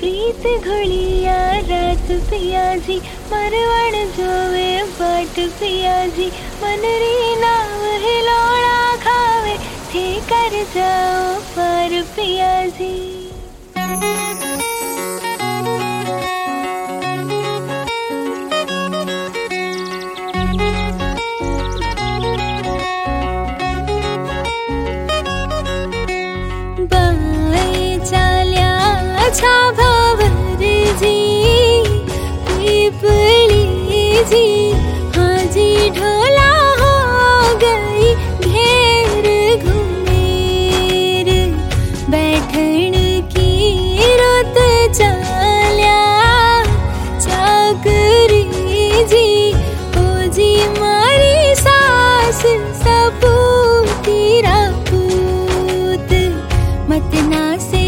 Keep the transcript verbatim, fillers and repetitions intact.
प्रीत घुलिया रात पिया जी, मरवण जोवे बाट पिया जी। मनरी नाव हिलोड़ा खावे, थे कर जाओ पार पिया जी। अच्छा भावर जी पीपली जी, हाँ जी ढोला हो गई घेर घुमेर। बैठन की रुत चाल्या चाकरी जी, ओ जी मारी सास सपूती रापूत। मत ना से